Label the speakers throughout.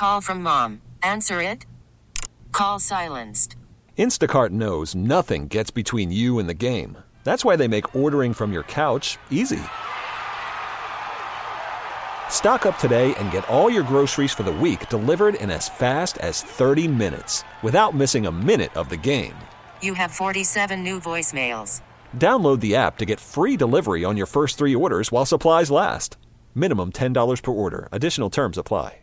Speaker 1: Call from mom. Answer it. Call silenced.
Speaker 2: Instacart knows nothing gets between you and the game. That's why they make ordering from your couch easy. Stock up today and get all your groceries for the week delivered in as fast as 30 minutes without missing a minute of the game.
Speaker 1: You have 47 new voicemails.
Speaker 2: Download the app to get free delivery on your first 3 orders while supplies last. Minimum $10 per order. Additional terms apply.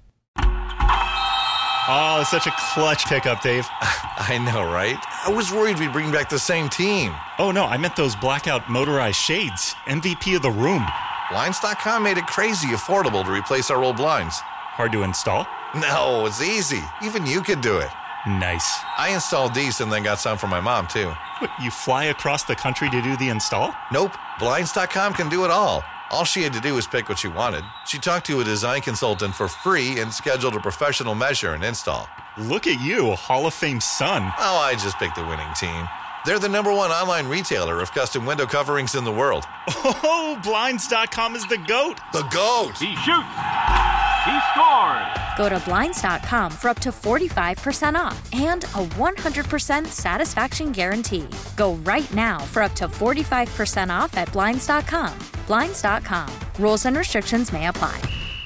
Speaker 3: Oh, such a clutch pickup, Dave.
Speaker 4: I know, right? I was worried we'd bring back the same team.
Speaker 3: Oh, no, I meant those blackout motorized shades. MVP of the room.
Speaker 4: Blinds.com made it crazy affordable to replace our old blinds.
Speaker 3: Hard to install?
Speaker 4: No, it's easy. Even you could do it.
Speaker 3: Nice.
Speaker 4: I installed these and then got some for my mom, too.
Speaker 3: What, you fly across the country to do the install?
Speaker 4: Nope. Blinds.com can do it all. All she had to do was pick what she wanted. She talked to a design consultant for free and scheduled a professional measure and install.
Speaker 3: Look at you, Hall of Fame son.
Speaker 4: Oh, I just picked the winning team. They're the #1 online retailer of custom window coverings in the world.
Speaker 3: Oh, Blinds.com is the GOAT.
Speaker 4: The GOAT!
Speaker 5: He shoots. He scores.
Speaker 6: Go to Blinds.com for up to 45% off and a 100% satisfaction guarantee. Go right now for up to 45% off at Blinds.com. Blinds.com. Rules and restrictions may apply.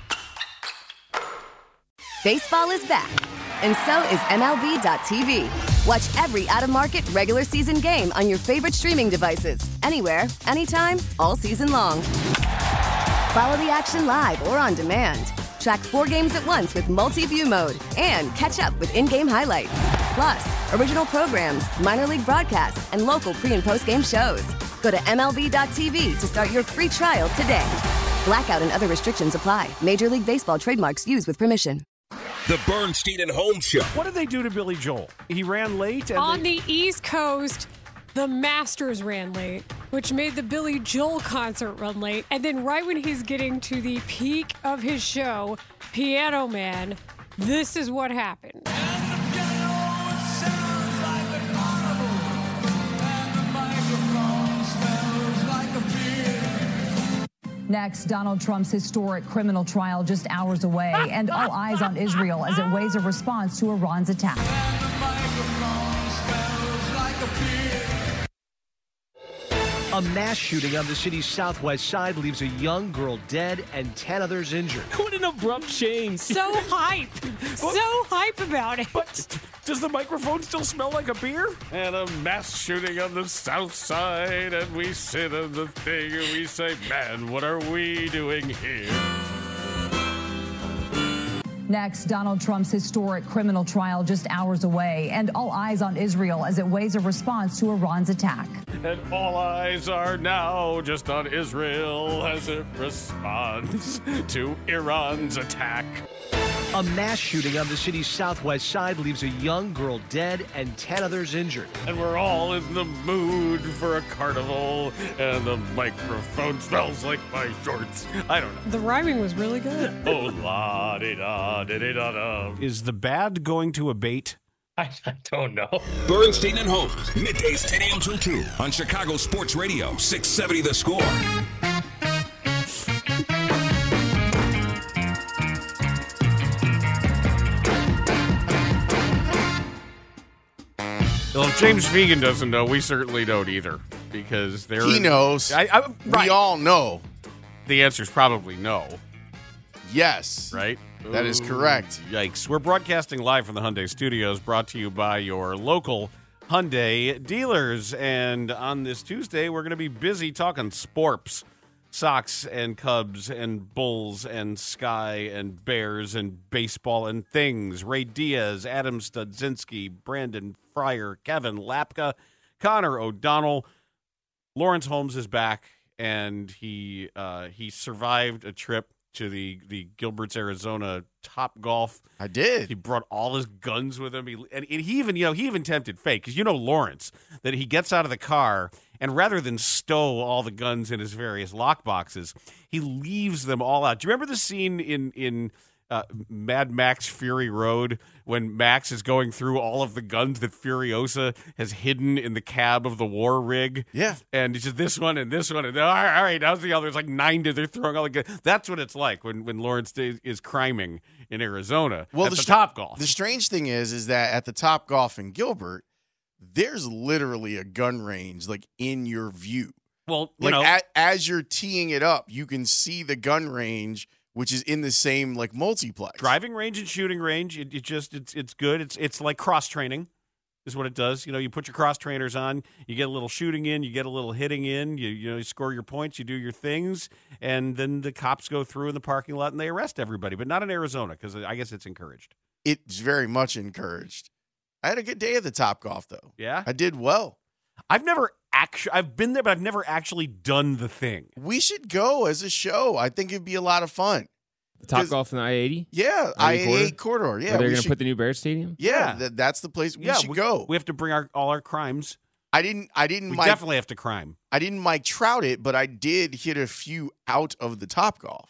Speaker 7: Baseball is back, and so is MLB.tv. Watch every out-of-market regular season game on your favorite streaming devices, anywhere, anytime, all season long. Follow the action live or on demand. Track 4 games at once with multi-view mode and catch up with in-game highlights. Plus, original programs, minor league broadcasts, and local pre- and post-game shows. Go to MLB.tv to start your free trial today. Blackout and other restrictions apply. Major League Baseball trademarks used with permission.
Speaker 8: The Bernstein and Holmes Show.
Speaker 9: What did they do to Billy Joel? He ran late. And
Speaker 10: on the East Coast, the Masters ran late, which made the Billy Joel concert run late. And then right when he's getting to the peak of his show, Piano Man, this is what happened.
Speaker 11: Next, Donald Trump's historic criminal trial just hours away, and all eyes on Israel as it weighs a response to Iran's attack.
Speaker 12: A mass shooting on the city's southwest side leaves a young girl dead and 10 others injured.
Speaker 13: What an abrupt change.
Speaker 10: So hype. So hype about it.
Speaker 9: But does the microphone still smell like a beer?
Speaker 5: And a mass shooting on the south side, and we sit in the thing and we say, man, what are we doing here?
Speaker 11: Next, Donald Trump's historic criminal trial just hours away, and all eyes on Israel as it weighs a response to Iran's attack.
Speaker 5: And all eyes are now just on Israel as it responds to Iran's attack.
Speaker 12: A mass shooting on the city's southwest side leaves a young girl dead and 10 others injured.
Speaker 5: And we're all in the mood for a carnival, and the microphone smells like my shorts. I don't know.
Speaker 10: The rhyming was really good.
Speaker 5: Oh, la-di-da-di-da-da.
Speaker 9: Is the bad going to abate?
Speaker 5: I don't know.
Speaker 8: Bernstein and Holmes, middays 10 a.m. till 2 on Chicago Sports Radio, 670 The Score.
Speaker 5: Well, if James Vegan doesn't know, we certainly don't either, because
Speaker 14: he knows.
Speaker 5: Right.
Speaker 14: We all know.
Speaker 5: The answer is probably no.
Speaker 14: Yes.
Speaker 5: Right?
Speaker 14: That is correct.
Speaker 5: Yikes. We're broadcasting live from the Hyundai Studios, brought to you by your local Hyundai dealers. And on this Tuesday, we're going to be busy talking sports. Sox and Cubs and Bulls and Sky and Bears and baseball and things. Ray Diaz, Adam Studzinski, Brandon Fryer, Kevin Lapka, Connor O'Donnell. Lawrence Holmes is back, and he survived a trip to the Gilbert's, Arizona Top Golf.
Speaker 14: I did.
Speaker 5: He brought all his guns with him. He even tempted fate, because Lawrence, that he gets out of the car, and rather than stow all the guns in his various lock boxes, he leaves them all out. Do you remember the scene in Mad Max Fury Road when Max is going through all of the guns that Furiosa has hidden in the cab of the war rig.
Speaker 14: Yeah.
Speaker 5: And it's just this one and this one. And all right, now's the other. There's like 9 they're throwing all the guns. That's what it's like when Lawrence is criming in Arizona at the Topgolf.
Speaker 14: The strange thing is that at the Topgolf in Gilbert, there's literally a gun range like in your view.
Speaker 5: Well,
Speaker 14: as you're teeing it up, you can see the gun range, which is in the same like multiplex.
Speaker 5: Driving range and shooting range, it's good. It's like cross training, is what it does. You put your cross trainers on, you get a little shooting in, you get a little hitting in, you score your points, you do your things, and then the cops go through in the parking lot and they arrest everybody, but not in Arizona because I guess it's encouraged.
Speaker 14: It's very much encouraged. I had a good day at the Topgolf though.
Speaker 5: Yeah,
Speaker 14: I did well.
Speaker 5: I've been there, but I've never actually done the thing.
Speaker 14: We should go as a show. I think it'd be a lot of fun.
Speaker 13: The Topgolf in the I-80?
Speaker 14: Yeah, I-88 corridor. Yeah,
Speaker 13: they're going to put the new Bears Stadium?
Speaker 14: Yeah, that's the place we should go.
Speaker 5: We have to bring all our crimes.
Speaker 14: I didn't.
Speaker 5: We definitely have to crime.
Speaker 14: I didn't Mike Trout it, but I did hit a few out of the Topgolf.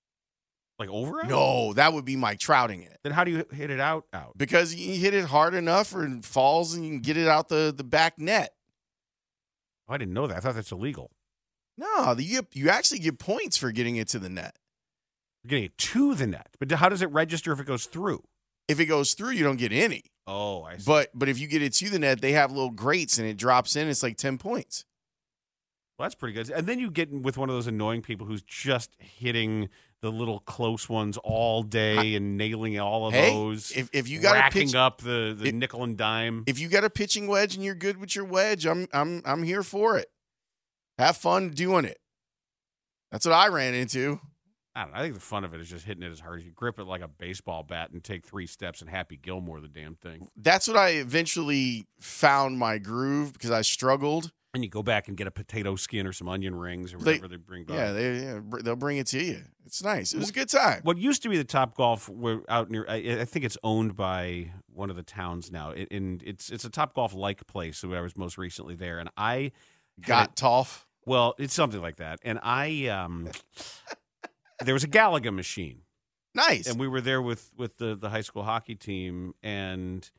Speaker 5: Like over it?
Speaker 14: No, that would be Mike Trouting it.
Speaker 5: Then how do you hit it out?
Speaker 14: Because you hit it hard enough or it falls and you can get it out the back net.
Speaker 5: Oh, I didn't know that. I thought that's illegal.
Speaker 14: No, you actually get points for getting it to the net.
Speaker 5: You're getting it to the net. But how does it register if it goes through?
Speaker 14: If it goes through, you don't get any.
Speaker 5: Oh, I see.
Speaker 14: But if you get it to the net, they have little grates and it drops in. It's like 10 points.
Speaker 5: Well, that's pretty good. And then you get with one of those annoying people who's just hitting the little close ones all day and nailing all of those.
Speaker 14: If you got
Speaker 5: racking up the nickel and dime.
Speaker 14: If you got a pitching wedge and you're good with your wedge, I'm here for it. Have fun doing it. That's what I ran into.
Speaker 5: I don't know. I think the fun of it is just hitting it as hard as you grip it like a baseball bat and take 3 steps and Happy Gilmore the damn thing.
Speaker 14: That's what I eventually found my groove because I struggled.
Speaker 5: And you go back and get a potato skin or some onion rings or whatever they bring back.
Speaker 14: Yeah, they'll bring it to you. It's nice. It was a good time.
Speaker 5: What used to be the Topgolf out near, I think it's owned by one of the towns now. It's a Topgolf-like place. So I was most recently there, and I
Speaker 14: got Toff.
Speaker 5: Well, it's something like that. And there was a Galaga machine.
Speaker 14: Nice.
Speaker 5: And we were there with the high school hockey team, and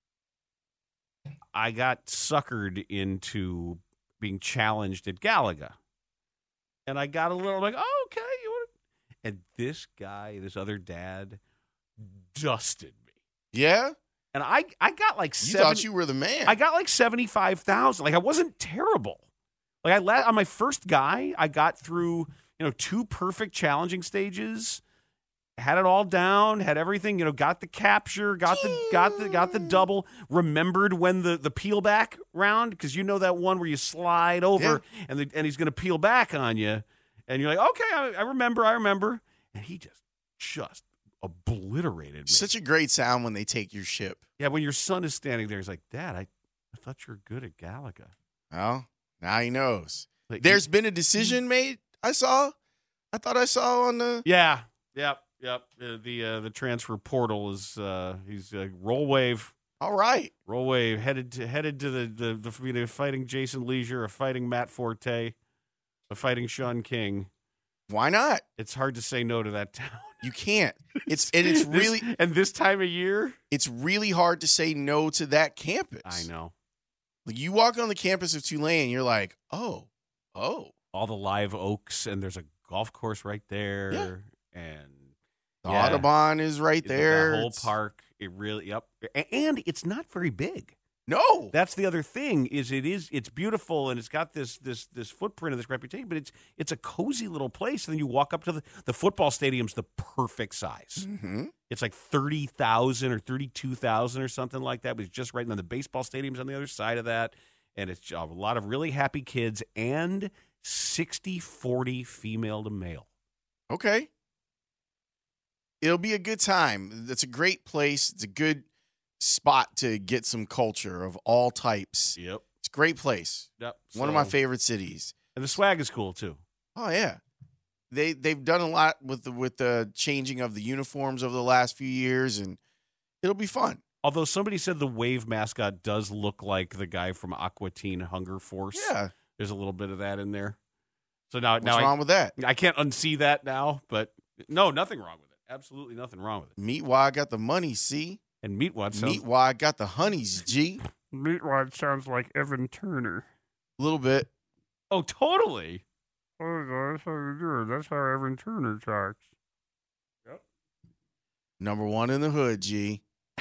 Speaker 5: I got suckered into being challenged at Galaga. And I got a little like, oh, okay. And this guy, this other dad, dusted me.
Speaker 14: Yeah?
Speaker 5: And I got like
Speaker 14: You thought you were the man.
Speaker 5: I got like 75,000. Like I wasn't terrible. Like on my first guy, I got through 2 perfect challenging stages, had it all down, had everything, got the capture, got the double, remembered when the peel back round, because that one where you slide over and he's going to peel back on you, and you're like, okay, I remember, and he just obliterated me.
Speaker 14: Such a great sound when they take your ship.
Speaker 5: Yeah, when your son is standing there, he's like, Dad, I thought you were good at Galaga.
Speaker 14: Well, now he knows. There's been a decision made. I thought I saw on the
Speaker 5: Yep. The transfer portal is he's Roll Wave.
Speaker 14: All right,
Speaker 5: Roll Wave headed to the fighting Jason Leisure, a fighting Matt Forte, a fighting Sean King.
Speaker 14: Why not?
Speaker 5: It's hard to say no to that town.
Speaker 14: You can't. It's really
Speaker 5: this time of year,
Speaker 14: it's really hard to say no to that campus.
Speaker 5: I know.
Speaker 14: Like you walk on the campus of Tulane, you're like, oh.
Speaker 5: All the live oaks, and there's a golf course right there, and
Speaker 14: the Audubon is right there.
Speaker 5: The whole park. It really, and it's not very big.
Speaker 14: No,
Speaker 5: that's the other thing. It's beautiful, and it's got this footprint and this reputation, but it's a cozy little place. And then you walk up to the football stadium's the perfect size.
Speaker 14: Mm-hmm.
Speaker 5: It's like 30,000 or 32,000 or something like that. But it's just right, and then the baseball stadium's on the other side of that, and it's a lot of really happy kids and 60-40 female to male.
Speaker 14: Okay. It'll be a good time. It's a great place. It's a good spot to get some culture of all types.
Speaker 5: Yep.
Speaker 14: It's a great place.
Speaker 5: Yep.
Speaker 14: One of my favorite cities.
Speaker 5: And the swag is cool too.
Speaker 14: Oh yeah. They've done a lot with the changing of the uniforms over the last few years, and it'll be fun.
Speaker 5: Although somebody said the Wave mascot does look like the guy from Aqua Teen Hunger Force.
Speaker 14: Yeah.
Speaker 5: There's a little bit of that in there. So now
Speaker 14: What's wrong with that?
Speaker 5: I can't unsee that now, but no, nothing wrong with it. Absolutely nothing wrong with it.
Speaker 14: Meat why I got the money, see?
Speaker 5: And meat what sounds...
Speaker 14: Meat why I got the honeys, G.
Speaker 9: Meat wad sounds like Evan Turner.
Speaker 14: A little bit.
Speaker 5: Oh, totally.
Speaker 9: Oh, that's how you do it. That's how Evan Turner talks.
Speaker 5: Yep.
Speaker 14: Number one in the hood, G.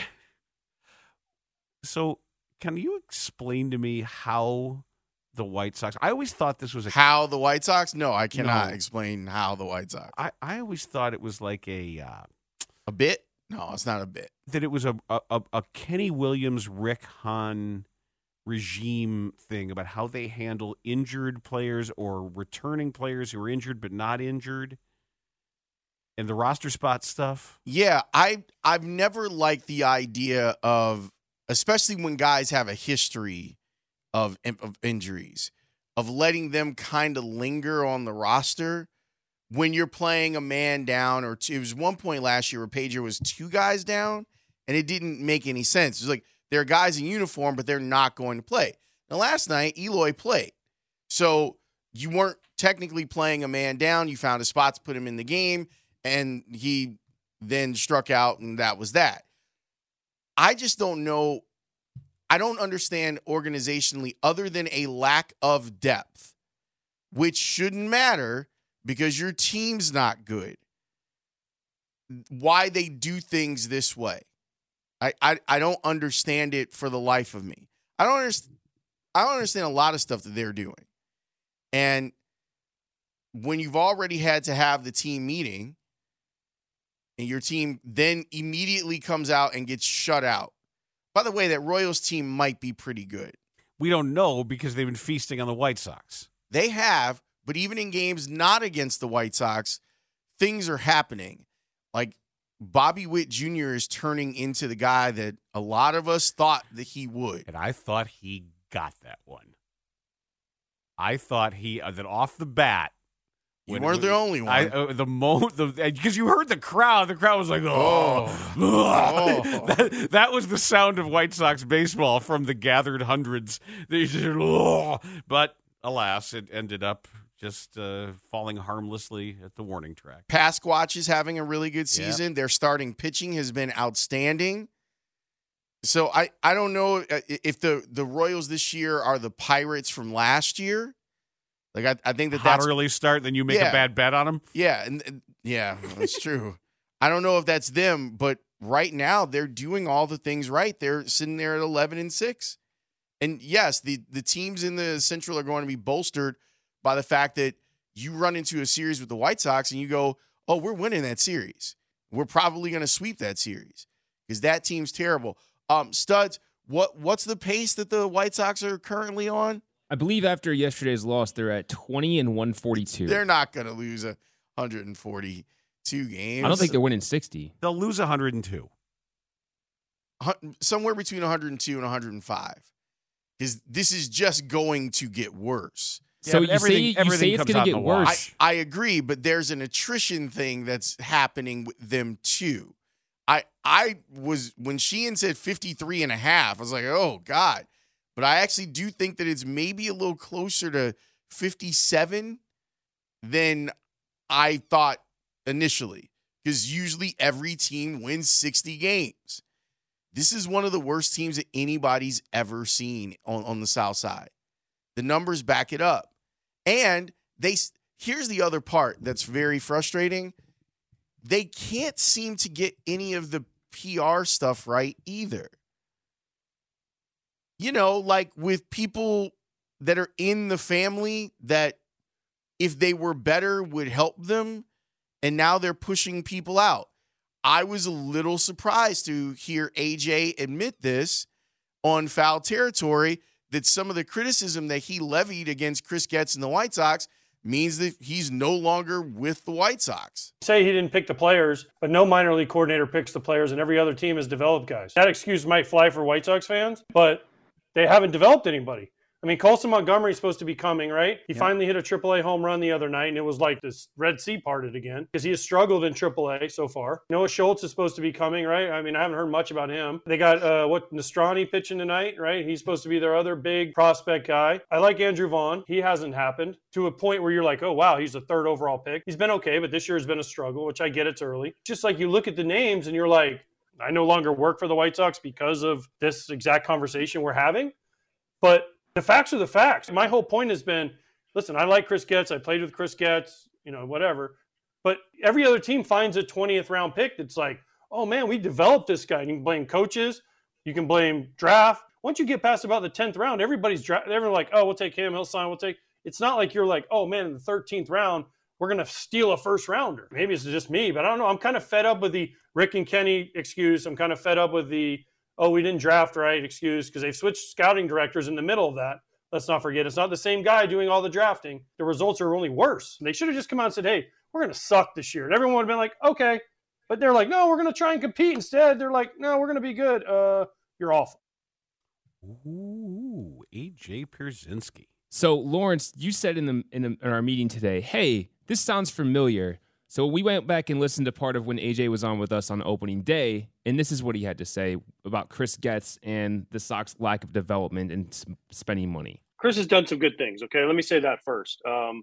Speaker 5: So, can you explain to me how the White Sox... I always thought this was
Speaker 14: How the White Sox? No, I cannot
Speaker 5: No.
Speaker 14: explain how the White Sox.
Speaker 5: I always thought it was like a
Speaker 14: bit? No, it's not a bit.
Speaker 5: That it was a Kenny Williams, Rick Hahn regime thing about how they handle injured players or returning players who are injured but not injured, and the roster spot stuff.
Speaker 14: Yeah, I've never liked the idea of, especially when guys have a history of injuries, of letting them kind of linger on the roster when you're playing a man down, or two. It was one point last year where Pedro was 2 guys down, and it didn't make any sense. It was like, there are guys in uniform, but they're not going to play. Now, last night, Eloy played. So you weren't technically playing a man down. You found a spot to put him in the game, and he then struck out, and that was that. I just don't know. I don't understand organizationally, other than a lack of depth, which shouldn't matter because your team's not good, why they do things this way. I don't understand it for the life of me. I don't understand a lot of stuff that they're doing. And when you've already had to have the team meeting and your team then immediately comes out and gets shut out. By the way, that Royals team might be pretty good.
Speaker 5: We don't know because they've been feasting on the White Sox.
Speaker 14: They have, but even in games not against the White Sox, things are happening. Like, Bobby Witt Jr. is turning into the guy that a lot of us thought that he would.
Speaker 5: And I thought he got that one. I thought he, that off the bat.
Speaker 14: You weren't the only one.
Speaker 5: Because you heard the crowd. The crowd was like, oh. That was the sound of White Sox baseball from the gathered hundreds. They just, oh. But alas, it ended up just falling harmlessly at the warning track.
Speaker 14: Pasquatch is having a really good season.
Speaker 5: Yep.
Speaker 14: Their starting pitching has been outstanding. So I don't know if the Royals this year are the Pirates from last year. Like I think that's
Speaker 5: early start, then you make a bad bet on them.
Speaker 14: Yeah, and that's true. I don't know if that's them, but right now they're doing all the things right. They're sitting there at 11-6, and yes, the teams in the Central are going to be bolstered by the fact that you run into a series with the White Sox and you go, oh, we're winning that series. We're probably going to sweep that series because that team's terrible. Studs, what's the pace that the White Sox are currently on?
Speaker 13: I believe after yesterday's loss, they're at 20-142.
Speaker 14: They're not going to lose 142 games.
Speaker 13: I don't think they're winning 60.
Speaker 5: They'll lose 102.
Speaker 14: Somewhere between 102 and 105. Because this is just going to get worse.
Speaker 13: So you say it's going to get worse.
Speaker 14: I agree, but there's an attrition thing that's happening with them too. I was, when Sheehan said 53.5, I was like, oh, God. But I actually do think that it's maybe a little closer to 57 than I thought initially. Because usually every team wins 60 games. This is one of the worst teams that anybody's ever seen on the South Side. The numbers back it up. And here's the other part that's very frustrating. They can't seem to get any of the PR stuff right either. You know, like with people that are in the family that if they were better would help them, and now they're pushing people out. I was a little surprised to hear AJ admit this on Foul Territory, that some of the criticism that he levied against Chris Getz and the White Sox means that he's no longer with the White Sox.
Speaker 15: Say he didn't pick the players, but no minor league coordinator picks the players, and every other team has developed guys. That excuse might fly for White Sox fans, but they haven't developed anybody. I mean, Colson Montgomery's supposed to be coming, right? He finally hit a AAA home run the other night, and it was like this Red Sea parted again because he has struggled in AAA so far. Noah Schultz is supposed to be coming, right? I mean, I haven't heard much about him. They got, Nostrani pitching tonight, right? He's supposed to be their other big prospect guy. I like Andrew Vaughn. He hasn't happened to a point where you're like, oh, wow, he's the 3rd overall pick. He's been okay, but this year has been a struggle, which I get it's early. Just like you look at the names and you're like, I no longer work for the White Sox because of this exact conversation we're having. But the facts are the facts. My whole point has been, listen, I like Chris Getz. I played with Chris Getz, whatever. But every other team finds a 20th round pick that's like, oh, man, we developed this guy. You can blame coaches. You can blame draft. Once you get past about the 10th round, everyone's like, oh, we'll take him. He'll sign. It's not like you're like, oh, man, in the 13th round, we're going to steal a first rounder. Maybe it's just me, but I don't know. I'm kind of fed up with the Rick and Kenny excuse. I'm kind of fed up with the, oh, we didn't draft right excuse because they've switched scouting directors in the middle of that. Let's not forget, it's not the same guy doing all the drafting. The results are only worse. They should have just come out and said, hey, we're going to suck this year. And everyone would have been like, okay. But they're like, no, we're going to try and compete instead. They're like, no, we're going to be good. You're awful.
Speaker 5: Ooh, A.J. Pierzynski.
Speaker 13: So, Lawrence, you said in our meeting today, hey, this sounds familiar. So we went back and listened to part of when AJ was on with us on opening day, and this is what he had to say about Chris Getz and the Sox lack of development and spending money.
Speaker 15: Chris has done some good things, okay? Let me say that first.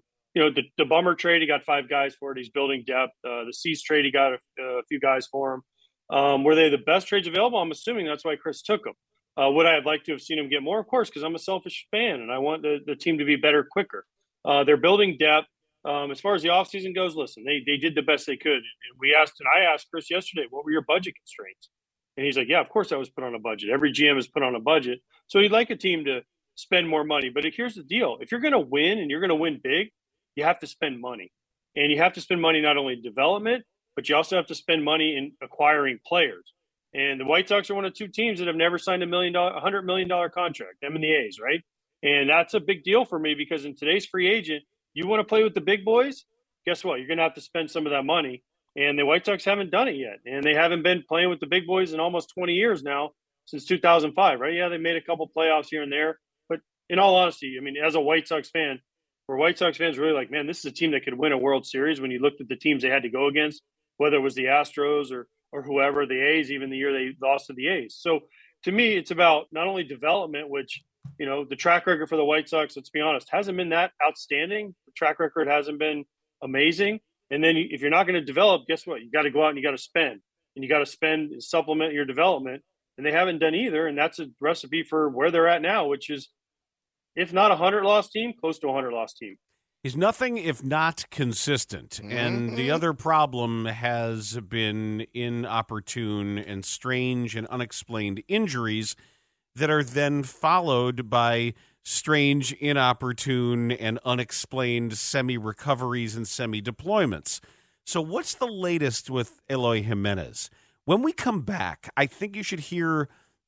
Speaker 15: The Bummer trade, he got 5 guys for it. He's building depth. The Cease trade, he got a few guys for him. Were they the best trades available? I'm assuming that's why Chris took them. Would I have liked to have seen him get more? Of course, because I'm a selfish fan, and I want the team to be better quicker. They're building depth. As far as the offseason goes, listen, they did the best they could. And I asked Chris yesterday, what were your budget constraints? And he's like, yeah, of course I was put on a budget. Every GM is put on a budget. So he'd like a team to spend more money. But here's the deal. If you're going to win and you're going to win big, you have to spend money. And you have to spend money not only in development, but you also have to spend money in acquiring players. And the White Sox are one of 2 teams that have never signed $100 million contract, them and the A's, right? And that's a big deal for me because in today's free agent, you want to play with the big boys? Guess what? You're going to have to spend some of that money. And the White Sox haven't done it yet. And they haven't been playing with the big boys in almost 20 years now, since 2005, right? Yeah, they made a couple playoffs here and there. But in all honesty, I mean, as a White Sox fan, were White Sox fans really like, man, this is a team that could win a World Series when you looked at the teams they had to go against, whether it was the Astros or whoever, the A's, even the year they lost to the A's. So to me, it's about not only development, which, the track record for the White Sox, let's be honest, hasn't been that outstanding. The track record hasn't been amazing. And then if you're not going to develop, guess what? You got to go out and you got to spend. And you got to spend and supplement your development. And they haven't done either. And that's a recipe for where they're at now, which is, if not a 100-loss team, close to a 100-loss team.
Speaker 5: He's nothing if not consistent. Mm-hmm. And the other problem has been inopportune and strange and unexplained injuries that are then followed by strange, inopportune, and unexplained semi-recoveries and semi-deployments. So what's the latest with Eloy Jimenez? When we come back, I think you should hear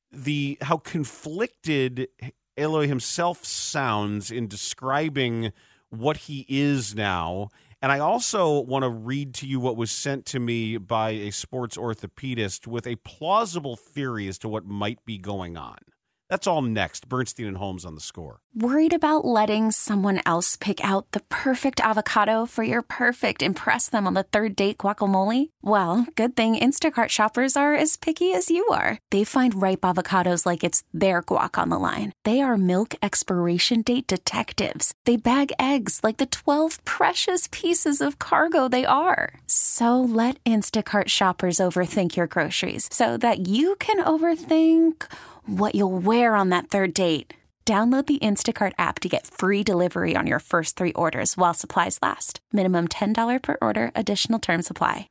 Speaker 5: how conflicted Eloy himself sounds in describing what he is now. And I also want to read to you what was sent to me by a sports orthopedist with a plausible theory as to what might be going on. That's all next. Bernstein and Holmes on The Score.
Speaker 16: Worried about letting someone else pick out the perfect avocado for your perfect impress them on the third date guacamole? Well, good thing Instacart shoppers are as picky as you are. They find ripe avocados like it's their guac on the line. They are milk expiration date detectives. They bag eggs like the 12 precious pieces of cargo they are. So let Instacart shoppers overthink your groceries so that you can overthink what you'll wear on that third date. Download the Instacart app to get free delivery on your first 3 orders while supplies last. Minimum $10 per order. Additional terms apply.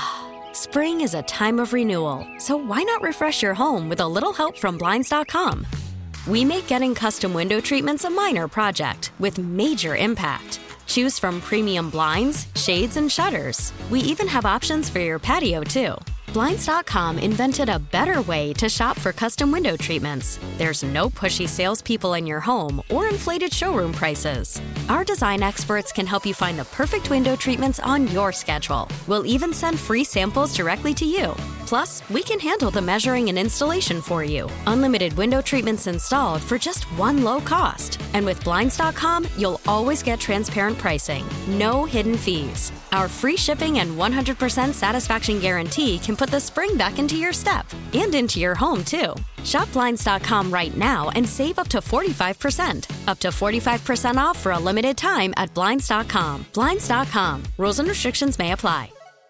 Speaker 17: Spring is a time of renewal, so why not refresh your home with a little help from Blinds.com? We make getting custom window treatments a minor project with major impact. Choose from premium blinds, shades, and shutters. We even have options for your patio, too. Blinds.com invented a better way to shop for custom window treatments. There's no pushy salespeople in your home or inflated showroom prices. Our design experts can help you find the perfect window treatments on your schedule. We'll even send free samples directly to you. Plus, we can handle the measuring and installation for you. Unlimited window treatments installed for just one low cost. And with Blinds.com, you'll always get transparent pricing. No hidden fees. Our free shipping and 100% satisfaction guarantee can put the spring back into your step and into your home, too. Shop Blinds.com right now and save up to 45%. Up to 45% off for a limited time at Blinds.com. Blinds.com. Rules and restrictions may apply.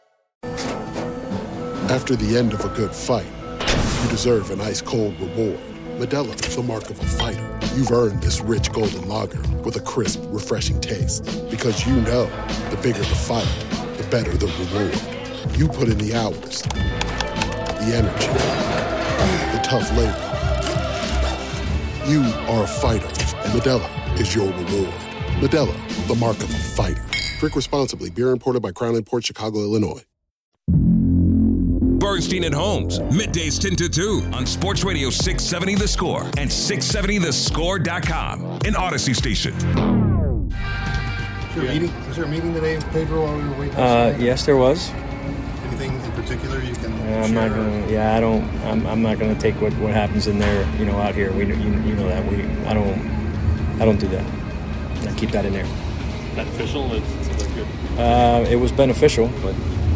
Speaker 18: After the end of a good fight, you deserve an ice-cold reward. Modelo is the mark of a fighter. You've earned this rich golden lager with a crisp, refreshing taste. Because you know, the bigger the fight, the better the reward. You put in the hours, the energy, the tough labor. You are a fighter, and Modelo is your reward. Modelo, the mark of a fighter. Drink responsibly. Beer imported by Crown Imports, Chicago, Illinois.
Speaker 8: Bernstein and Holmes, middays 10 to 2 on Sports Radio 670 The Score and 670thescore.com, an Odyssey station.
Speaker 19: Was there a meeting today, Pedro, while we were waiting?
Speaker 20: Yes, there was.
Speaker 19: Anything in particular you can
Speaker 20: I'm not gonna. Yeah, I don't. I'm not gonna take what happens in there. Out here. You know that I don't do that. I keep that in there.
Speaker 21: Beneficial? It's good.
Speaker 20: It was beneficial, but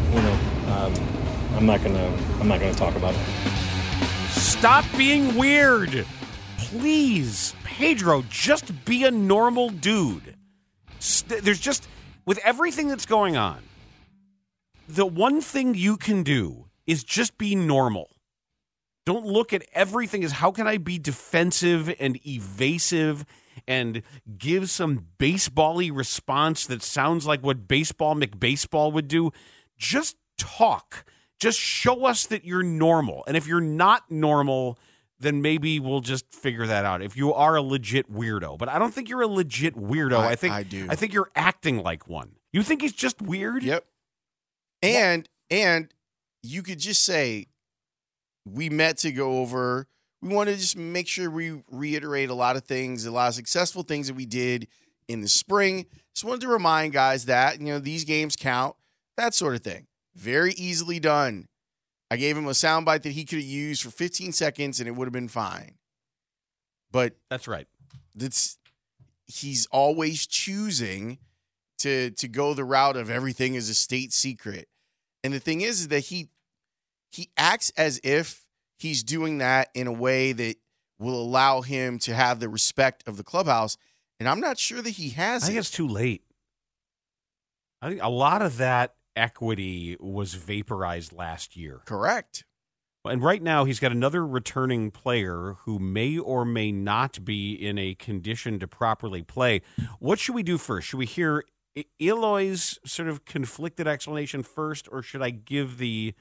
Speaker 20: I'm not gonna talk about it.
Speaker 5: Stop being weird, please, Pedro. Just be a normal dude. There's just, with everything that's going on, the one thing you can do is just be normal. Don't look at everything as how can I be defensive and evasive and give some baseball-y response that sounds like what Baseball McBaseball would do. Just talk. Just show us that you're normal. And if you're not normal, then maybe we'll just figure that out. If you are a legit weirdo. But I don't think you're a legit weirdo. I do. I think you're acting like one. You think he's just weird?
Speaker 14: Yep. And you could just say, we met to go over, we want to just make sure we reiterate a lot of things, a lot of successful things that we did in the spring. Just wanted to remind guys that, these games count, that sort of thing. Very easily done. I gave him a soundbite that he could have used for 15 seconds and it would have been fine. But
Speaker 5: that's right.
Speaker 14: He's always choosing to go the route of everything is a state secret. And the thing is that he acts as if he's doing that in a way that will allow him to have the respect of the clubhouse. And I'm not sure that he has.
Speaker 5: I think it's too late. I think a lot of that equity was vaporized last year.
Speaker 14: Correct.
Speaker 5: And right now he's got another returning player who may or may not be in a condition to properly play. What should we do first? Should we hear Eloy's sort of conflicted explanation first, or should I give the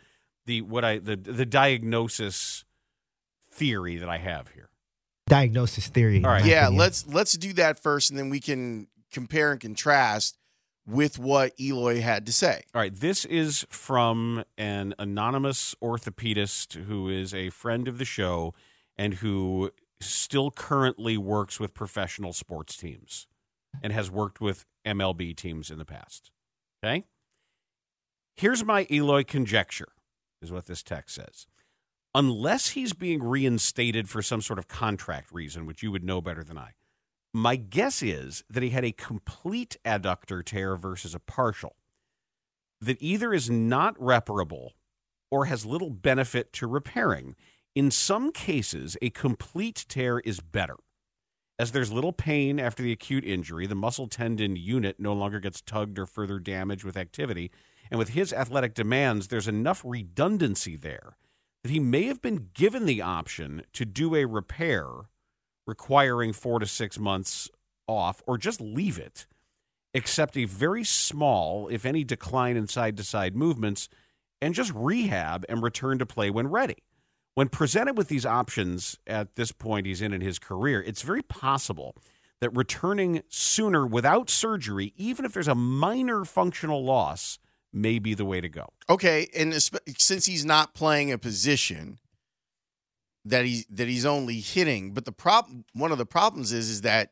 Speaker 5: diagnosis theory that I have here?
Speaker 22: Diagnosis theory.
Speaker 5: All right.
Speaker 14: Yeah, let's do that first, and then we can compare and contrast with what Eloy had to say.
Speaker 5: All right, this is from an anonymous orthopedist who is a friend of the show and who still currently works with professional sports teams and has worked with MLB teams in the past. Okay? Here's my Eloy conjecture, is what this text says. Unless he's being reinstated for some sort of contract reason, which you would know better than I, my guess is that he had a complete adductor tear versus a partial that either is not reparable or has little benefit to repairing. In some cases, a complete tear is better, as there's little pain after the acute injury. The muscle tendon unit no longer gets tugged or further damaged with activity. And with his athletic demands, there's enough redundancy there that he may have been given the option to do a repair requiring 4 to 6 months off, or just leave it, accept a very small, if any, decline in side-to-side movements, and just rehab and return to play when ready. When presented with these options at this point he's in his career, it's very possible that returning sooner without surgery, even if there's a minor functional loss, may be the way to go.
Speaker 14: Okay, and since he's not playing a position that he's only hitting, but one of the problems is that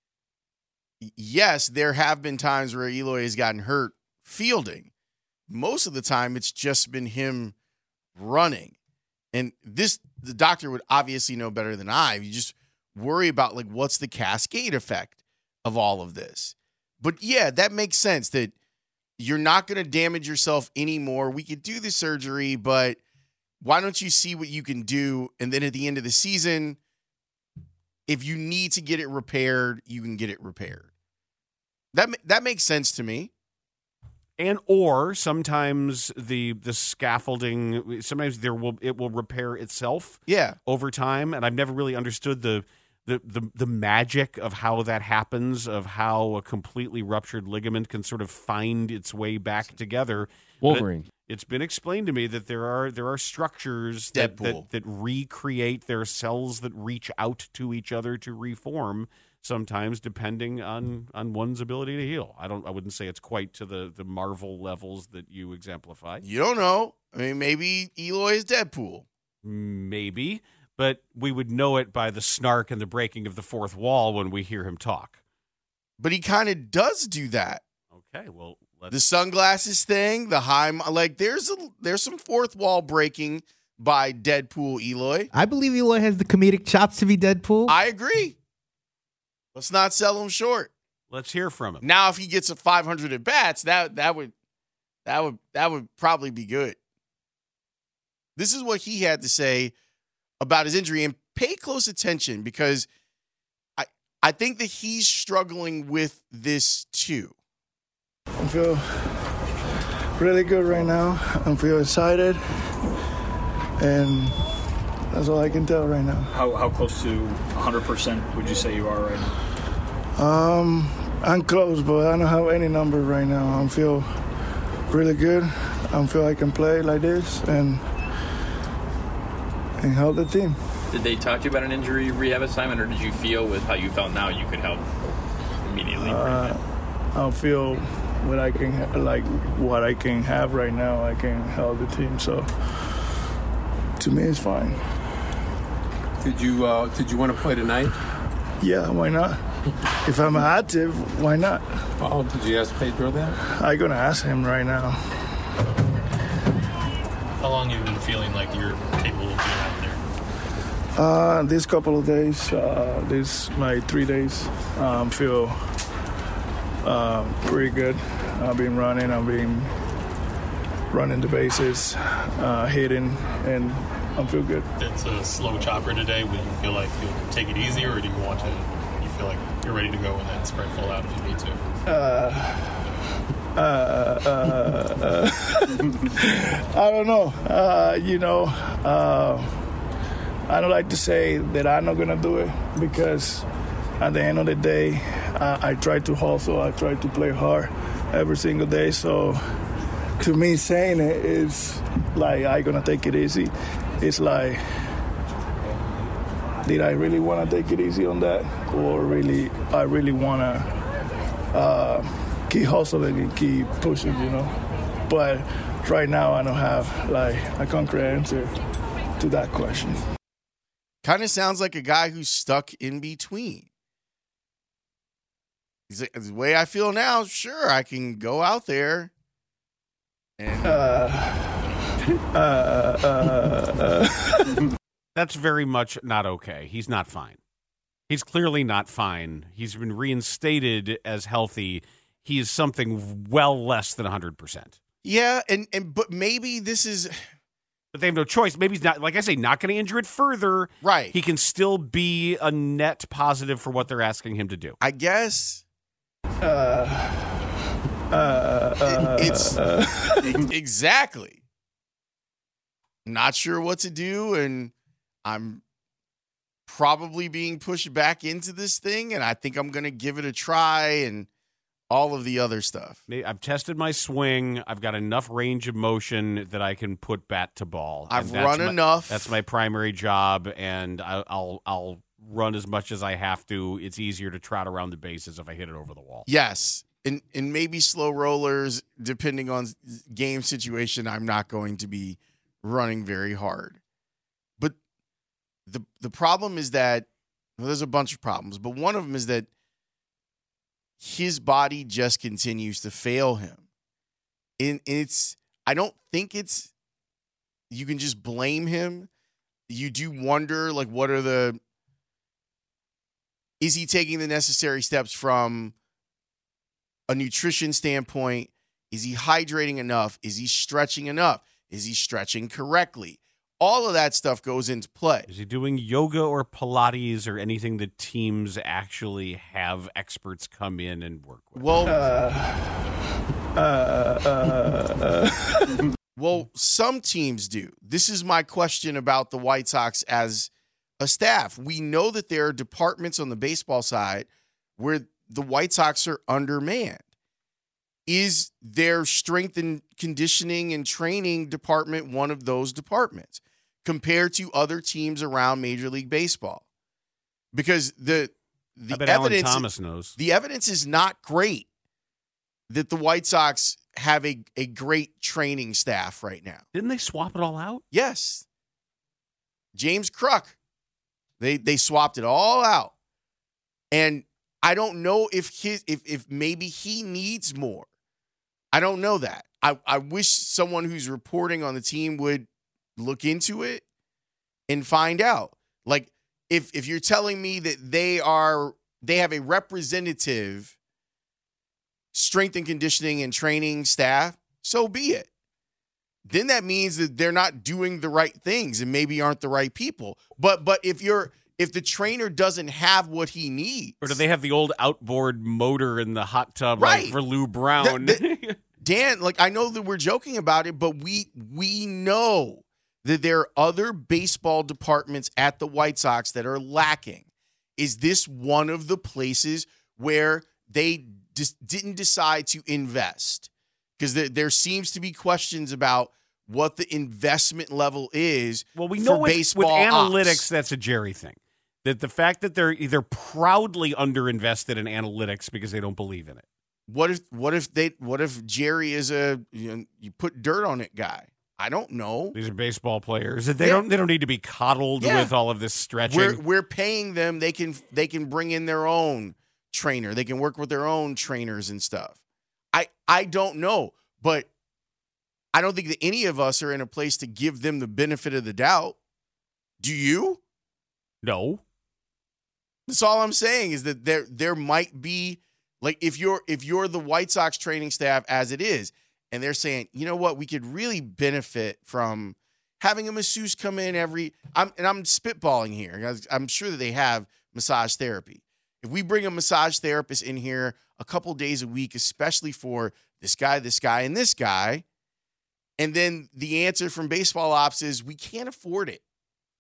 Speaker 14: yes, there have been times where Eloy has gotten hurt fielding. Most of the time, it's just been him running. And the doctor would obviously know better than I. You just worry about like what's the cascade effect of all of this. But yeah, that makes sense that you're not going to damage yourself anymore. We could do the surgery, but why don't you see what you can do? And then at the end of the season, if you need to get it repaired, you can get it repaired. That makes sense to me.
Speaker 5: And or sometimes the scaffolding, sometimes it will repair itself.
Speaker 14: Yeah.
Speaker 5: Over time, and I've never really understood the magic of how that happens, of how a completely ruptured ligament can sort of find its way back together.
Speaker 13: Wolverine.
Speaker 5: It's been explained to me that there are structures that recreate their cells that reach out to each other to reform. Sometimes, depending on one's ability to heal. I wouldn't say it's quite to the Marvel levels that you exemplify.
Speaker 14: You don't know. I mean, maybe Eloy is Deadpool.
Speaker 5: Maybe, but we would know it by the snark and the breaking of the fourth wall when we hear him talk.
Speaker 14: But he kind of does do that.
Speaker 5: Okay, well,
Speaker 14: the sunglasses thing, the high, like there's some fourth wall breaking by Deadpool Eloy.
Speaker 22: I believe Eloy has the comedic chops to be Deadpool.
Speaker 14: I agree. Let's not sell him short.
Speaker 5: Let's hear from him.
Speaker 14: Now, if he gets a 500 at bats, that would probably be good. This is what he had to say about his injury, and pay close attention because I think that he's struggling with this too.
Speaker 1: I feel really good right now. I feel excited, and that's all I can tell right now.
Speaker 21: How close to 100% would you say you are right now?
Speaker 1: I'm close, but I don't have any number right now. I feel really good. I feel I can play like this and help the team.
Speaker 2: Did they talk to you about an injury rehab assignment, or did you feel with how you felt now you could help immediately?
Speaker 1: I feel what I can have right now. I can help the team. So to me, it's fine.
Speaker 23: Did you want to play tonight?
Speaker 1: Yeah, why not? If I'm active, why not?
Speaker 23: Oh, did you ask Pedro that?
Speaker 1: I'm going to ask him right now.
Speaker 21: How long have you been feeling like you're capable of being out there?
Speaker 1: This couple of days, my 3 days, feel pretty good. I've been running the bases, hitting, and I feel good.
Speaker 21: It's a slow chopper today. Would you feel like you'll take it easy, or do you feel like you're ready to go and then spread full out if you need to?
Speaker 1: I don't know. I don't like to say that I'm not going to do it because at the end of the day, I try to hustle. I try to play hard every single day. So to me, saying it is like I'm going to take it easy. It's like, did I really want to take it easy on that? Or I really want to keep hustling and keep pushing, But right now I don't have a concrete answer to that question.
Speaker 14: Kind of sounds like a guy who's stuck in between. He's like, the way I feel now, sure, I can go out there and
Speaker 5: That's very much not okay. He's not fine. He's clearly not fine. He's been reinstated as healthy. He is something well less than 100%.
Speaker 14: Yeah, but maybe this is...
Speaker 5: But they have no choice. Maybe he's not, like I say, not going to injure it further.
Speaker 14: Right.
Speaker 5: He can still be a net positive for what they're asking him to do.
Speaker 14: I guess. Exactly. Not sure what to do, and I'm probably being pushed back into this thing, and I think I'm going to give it a try and all of the other stuff.
Speaker 5: I've tested my swing. I've got enough range of motion that I can put bat to ball.
Speaker 14: I've run enough.
Speaker 5: That's my primary job, and I'll run as much as I have to. It's easier to trot around the bases if I hit it over the wall.
Speaker 14: Yes, and maybe slow rollers, depending on game situation, I'm not going to be running very hard. But the problem is that, well, there's a bunch of problems, but one of them is that his body just continues to fail him. And I don't think it's you can just blame him. You do wonder, like, is he taking the necessary steps from a nutrition standpoint? Is he hydrating enough? Is he stretching enough? Is he stretching correctly? All of that stuff goes into play.
Speaker 5: Is he doing yoga or Pilates or anything that teams actually have experts come in and work with?
Speaker 14: Well, some teams do. This is my question about the White Sox as a staff. We know that there are departments on the baseball side where the White Sox are undermanned. Is their strength and conditioning and training department one of those departments compared to other teams around Major League Baseball? Because the
Speaker 5: bet Alan Thomas knows.
Speaker 14: The evidence is not great that the White Sox have a great training staff right now.
Speaker 5: Didn't they swap it all out?
Speaker 14: Yes. James Kruk. They swapped it all out. And I don't know if maybe he needs more. I don't know that. I wish someone who's reporting on the team would look into it and find out. Like, if you're telling me that they have a representative strength and conditioning and training staff, so be it. Then that means that they're not doing the right things and maybe aren't the right people. But if the trainer doesn't have what he needs,
Speaker 5: or do they have the old outboard motor in the hot tub like for Lou Brown?
Speaker 14: Dan, like, I know that we're joking about it, but we know that there are other baseball departments at the White Sox that are lacking. Is this one of the places where they just didn't decide to invest? Because there seems to be questions about what the investment level is.
Speaker 5: Well, we know
Speaker 14: for
Speaker 5: with
Speaker 14: baseball
Speaker 5: analytics,
Speaker 14: ops.
Speaker 5: that's a Jerry thing. That the fact that they're either proudly underinvested in analytics because they don't believe in it.
Speaker 14: What if Jerry is you put dirt on it guy? I don't know.
Speaker 5: These are baseball players. They don't need to be coddled with all of this stretching.
Speaker 14: We're paying them. They can bring in their own trainer. They can work with their own trainers and stuff. I don't know, but I don't think that any of us are in a place to give them the benefit of the doubt. Do you?
Speaker 5: No.
Speaker 14: That's all I'm saying is that there might be, like, if you're the White Sox training staff as it is, and they're saying, you know what, we could really benefit from having a masseuse come in I'm spitballing here. I'm sure that they have massage therapy. If we bring a massage therapist in here a couple days a week, especially for this guy, and this guy, and then the answer from baseball ops is we can't afford it.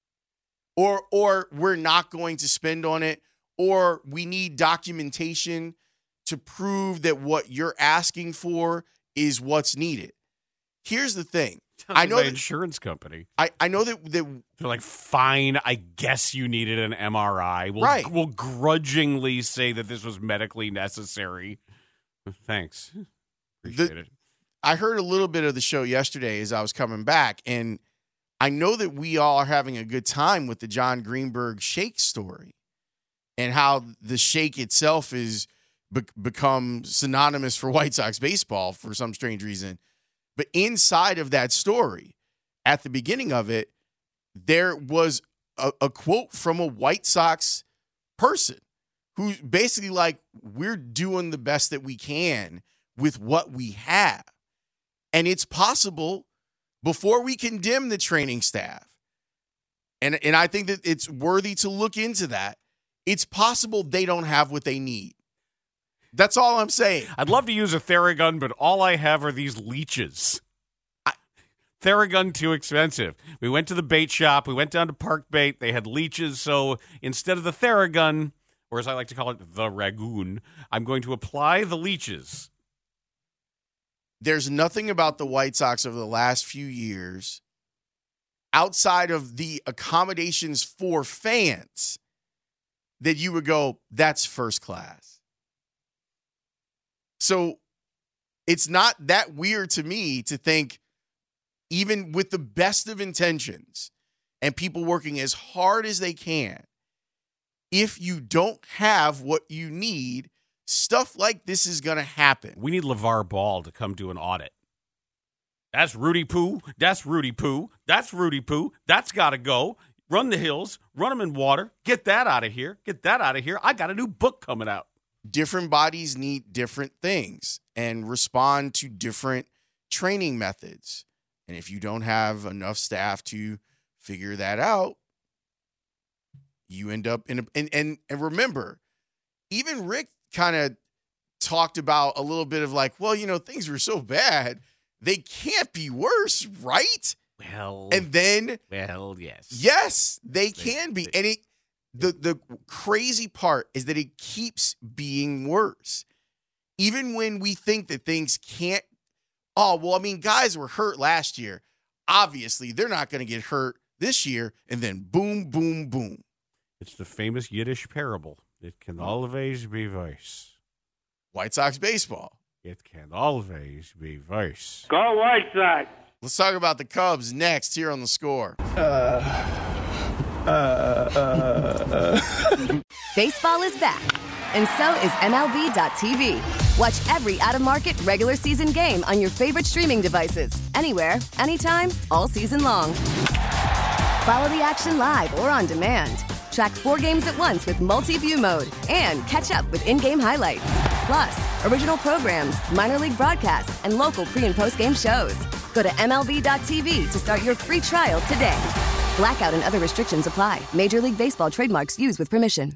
Speaker 14: Or we're not going to spend on it, or we need documentation to prove that what you're asking for is what's needed. Here's the thing.
Speaker 5: I know the insurance company.
Speaker 14: I know that
Speaker 5: they're like, fine, I guess you needed an MRI. We'll grudgingly say that this was medically necessary. Thanks. Appreciate it.
Speaker 14: I heard a little bit of the show yesterday as I was coming back, and I know that we all are having a good time with the John Greenberg shake story and how the shake itself is become synonymous for White Sox baseball for some strange reason. But inside of that story, at the beginning of it, there was a quote from a White Sox person who's basically like, we're doing the best that we can with what we have. And it's possible, before we condemn the training staff, and I think that it's worthy to look into that, it's possible they don't have what they need. That's all I'm saying.
Speaker 5: I'd love to use a Theragun, but all I have are these leeches. Theragun, too expensive. We went to the bait shop. We went down to Park Bait. They had leeches. So instead of the Theragun, or as I like to call it, the Ragoon, I'm going to apply the leeches.
Speaker 14: There's nothing about the White Sox over the last few years, outside of the accommodations for fans, that you would go, that's first class. So it's not that weird to me to think, even with the best of intentions and people working as hard as they can, if you don't have what you need, stuff like this is going to happen.
Speaker 5: We need LeVar Ball to come do an audit. That's Rudy Poo. That's Rudy Poo. That's Rudy Poo. That's got to go. Run the hills. Run them in water. Get that out of here. Get that out of here. I got a new book coming out.
Speaker 14: Different bodies need different things and respond to different training methods. And if you don't have enough staff to figure that out, you end up in a, and remember, even Rick kind of talked about a little bit of like, well, things were so bad, they can't be worse, right?
Speaker 5: Well,
Speaker 14: and then, yes, they can be. And the crazy part is that it keeps being worse. Even when we think that things can't, guys were hurt last year. Obviously, they're not going to get hurt this year. And then boom, boom, boom.
Speaker 5: It's the famous Yiddish parable. It can always be worse.
Speaker 14: White Sox baseball.
Speaker 5: It can always be worse.
Speaker 3: Go White Sox.
Speaker 14: Let's talk about the Cubs next here on The Score.
Speaker 7: Baseball is back, and so is MLB.tv. Watch every out-of-market regular season game on your favorite streaming devices, anywhere, anytime, all season long. Follow the action live or on demand. Track 4 games at once with multi-view mode and catch up with in-game highlights. Plus, original programs, minor league broadcasts, and local pre- and post-game shows. Go to MLB.tv to start your free trial today. Blackout and other restrictions apply. Major League Baseball trademarks used with permission.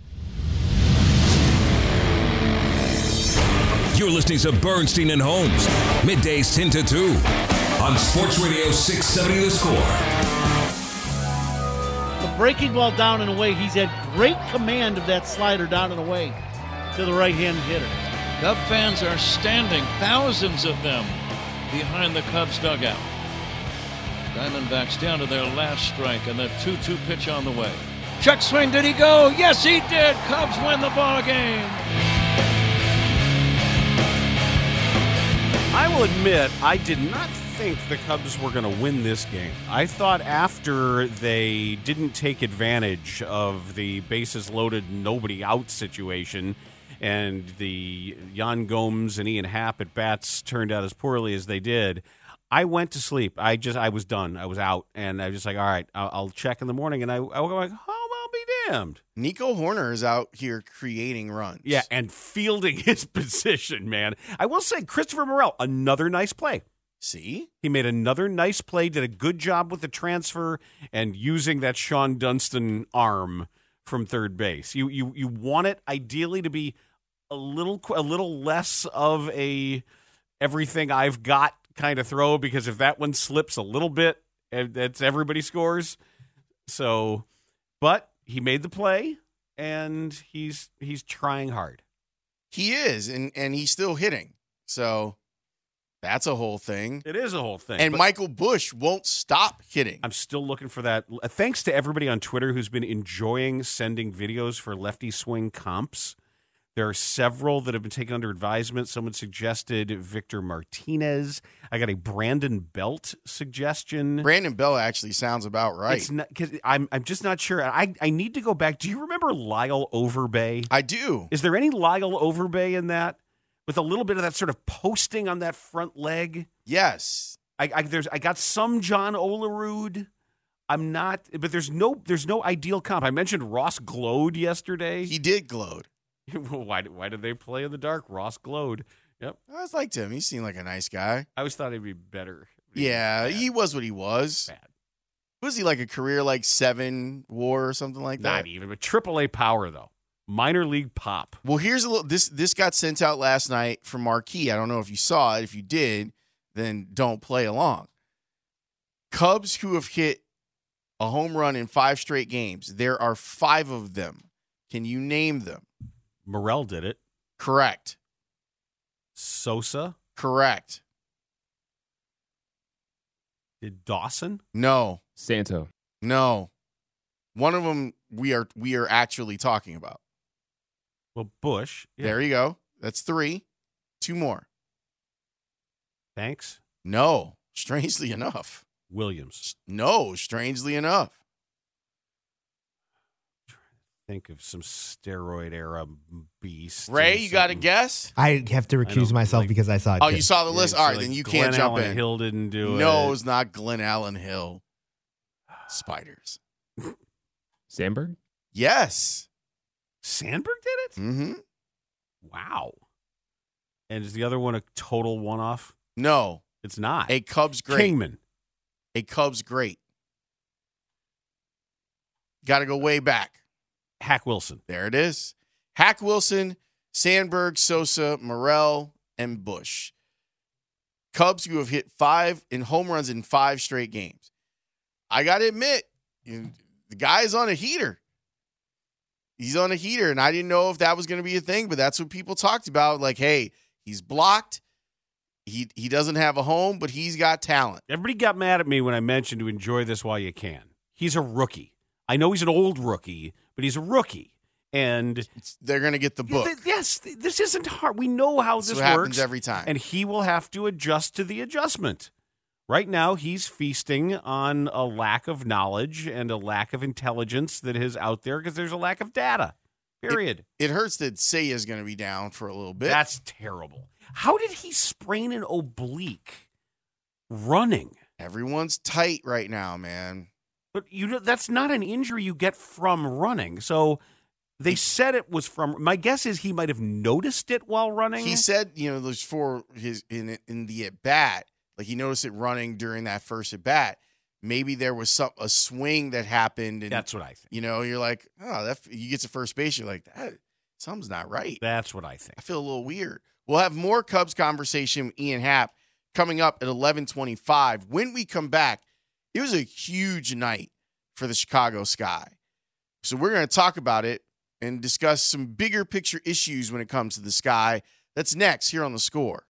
Speaker 8: You're listening to Bernstein and Holmes, middays 10 to 2 on Sports Radio 670 The Score.
Speaker 4: The breaking ball down and away. He's had great command of that slider down and away to the right-hand hitter.
Speaker 6: Cub fans are standing, thousands of them, behind the Cubs dugout. Diamondbacks down to their last strike, and the 2-2 pitch on the way. Check swing, did he go? Yes, he did. Cubs win the ball game.
Speaker 5: I will admit, I did not think the Cubs were going to win this game. I thought after they didn't take advantage of the bases loaded, nobody out situation, and the Yan Gomes and Ian Happ at bats turned out as poorly as they did, I went to sleep. I was done. I was out, and I was just like, all right, I'll check in the morning, and I was like, oh, I'll be damned.
Speaker 14: Nico Horner is out here creating runs.
Speaker 5: Yeah, and fielding his position, man. I will say, Christopher Morel, another nice play.
Speaker 14: See?
Speaker 5: He made another nice play, did a good job with the transfer, and using that Sean Dunston arm from third base. You want it, ideally, to be a little less of a everything I've got kind of throw, because if that one slips a little bit, that's everybody scores. So, but he made the play, and he's trying hard.
Speaker 14: He is, and he's still hitting. So that's a whole thing.
Speaker 5: It is a whole thing.
Speaker 14: And Michael Busch won't stop hitting.
Speaker 5: I'm still looking for that. Thanks to everybody on Twitter who's been enjoying sending videos for lefty swing comps. There are several that have been taken under advisement. Someone suggested Victor Martinez. I got a Brandon Belt suggestion.
Speaker 14: Brandon Belt actually sounds about right.
Speaker 5: It's not, 'cause I'm just not sure. I need to go back. Do you remember Lyle Overbay?
Speaker 14: I do.
Speaker 5: Is there any Lyle Overbay in that? With a little bit of that sort of posting on that front leg?
Speaker 14: Yes.
Speaker 5: I got some John Olerud. I'm not, but there's no ideal comp. I mentioned Ross Glode yesterday.
Speaker 14: He did glowed.
Speaker 5: Why did they play in the dark? Ross glowed. Yep.
Speaker 14: I always liked him. He seemed like a nice guy.
Speaker 5: I always thought he'd be better.
Speaker 14: Yeah, he was what he was.
Speaker 5: Bad.
Speaker 14: Was he like a career like 7 WAR or something like that?
Speaker 5: Not even, but AAA power though. Minor league pop.
Speaker 14: Well, here's a little. This got sent out last night from Marquee. I don't know if you saw it. If you did, then don't play along. Cubs who have hit a home run in 5 straight games. There are 5 of them. Can you name them?
Speaker 5: Morel did it.
Speaker 14: Correct.
Speaker 5: Sosa?
Speaker 14: Correct.
Speaker 5: Did Dawson?
Speaker 14: No.
Speaker 13: Santo?
Speaker 14: No. One of them we are actually talking about.
Speaker 5: Well, Bush.
Speaker 14: Yeah. There you go. That's 3. 2 more.
Speaker 5: Thanks.
Speaker 14: No. Strangely enough.
Speaker 5: Williams.
Speaker 14: No. Strangely enough.
Speaker 5: think of some steroid era beast.
Speaker 14: Ray, you got a guess?
Speaker 22: I have to recuse myself because I saw it.
Speaker 14: Oh, you saw the list? All right, then you can't jump
Speaker 5: Glenn Allen
Speaker 14: in.
Speaker 5: Hill didn't do it.
Speaker 14: No, it's not Glenn Allen Hill. Spiders.
Speaker 13: Sandberg?
Speaker 14: Yes.
Speaker 5: Sandberg did it?
Speaker 14: Mm-hmm.
Speaker 5: Wow. And is the other one a total one-off?
Speaker 14: No.
Speaker 5: It's not.
Speaker 14: A Cubs great.
Speaker 5: Kingman.
Speaker 14: A Cubs great. Got to go way back.
Speaker 5: Hack Wilson.
Speaker 14: There it is. Hack Wilson, Sandberg, Sosa, Morel, and Bush. Cubs who have hit 5 in home runs in 5 straight games. I got to admit, the guy is on a heater. He's on a heater, and I didn't know if that was going to be a thing, but that's what people talked about. Like, hey, he's blocked. He doesn't have a home, but he's got talent.
Speaker 5: Everybody got mad at me when I mentioned to enjoy this while you can. He's a rookie. I know he's an old rookie, but he's a rookie. And
Speaker 14: they're going to get the book.
Speaker 5: Yes, this isn't hard. We know how this works.
Speaker 14: Happens every time.
Speaker 5: And he will have to adjust to the adjustment. Right now, he's feasting on a lack of knowledge and a lack of intelligence that is out there because there's a lack of data, period.
Speaker 14: It hurts that Seiya's going to be down for a little bit.
Speaker 5: That's terrible. How did he sprain an oblique running?
Speaker 14: Everyone's tight right now, man.
Speaker 5: But that's not an injury you get from running. So they said it was from. My guess is he might have noticed it while running.
Speaker 14: He said, those for his in the at bat, like he noticed it running during that first at bat. Maybe there was a swing that happened, and
Speaker 5: that's what I think.
Speaker 14: You're like, oh, you get to first base, you're like, something's not right.
Speaker 5: That's what I think.
Speaker 14: I feel a little weird. We'll have more Cubs conversation with Ian Happ coming up at 11:25. When we come back, it was a huge night for the Chicago Sky. So we're going to talk about it and discuss some bigger picture issues when it comes to the Sky. That's next here on The Score.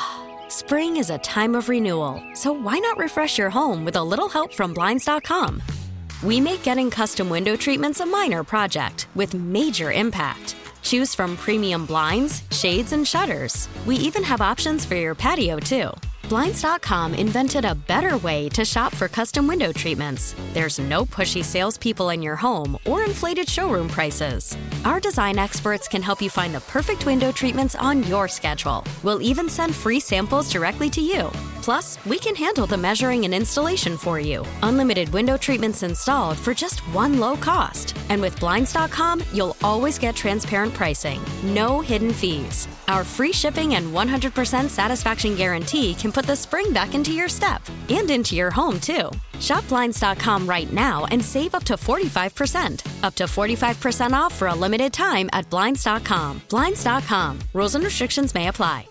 Speaker 17: Spring is a time of renewal, so why not refresh your home with a little help from Blinds.com? We make getting custom window treatments a minor project with major impact. Choose from premium blinds, shades, and shutters. We even have options for your patio, too. Blinds.com invented a better way to shop for custom window treatments. There's no pushy salespeople in your home or inflated showroom prices. Our design experts can help you find the perfect window treatments on your schedule. We'll even send free samples directly to you. Plus, we can handle the measuring and installation for you. Unlimited window treatments installed for just one low cost. And with Blinds.com, you'll always get transparent pricing. No hidden fees. Our free shipping and 100% satisfaction guarantee can put the spring back into your step and into your home, too. Shop Blinds.com right now and save up to 45%. Up to 45% off for a limited time at Blinds.com. Blinds.com. Rules and restrictions may apply.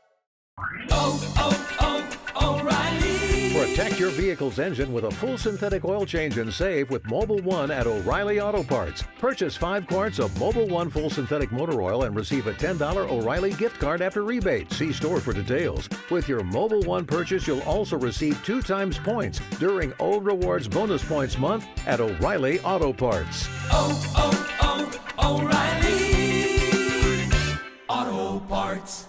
Speaker 3: Protect your vehicle's engine with a full synthetic oil change and save with Mobil 1 at O'Reilly Auto Parts. Purchase 5 quarts of Mobil 1 full synthetic motor oil and receive a $10 O'Reilly gift card after rebate. See store for details. With your Mobil 1 purchase, you'll also receive 2 times points during O Rewards Bonus Points Month at O'Reilly Auto Parts.
Speaker 11: O'Reilly Auto Parts.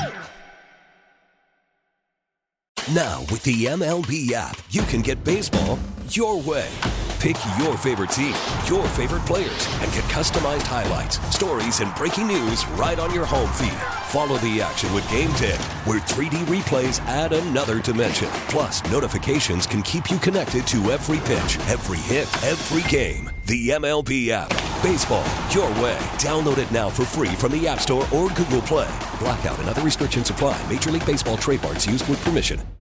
Speaker 8: Now, with the MLB app, you can get baseball your way. Pick your favorite team, your favorite players, and get customized highlights, stories, and breaking news right on your home feed. Follow the action with Game 10, where 3D replays add another dimension. Plus, notifications can keep you connected to every pitch, every hit, every game. The MLB app. Baseball your way. Download it now for free from the App Store or Google Play. Blackout and other restrictions apply. Major League Baseball trademarks used with permission.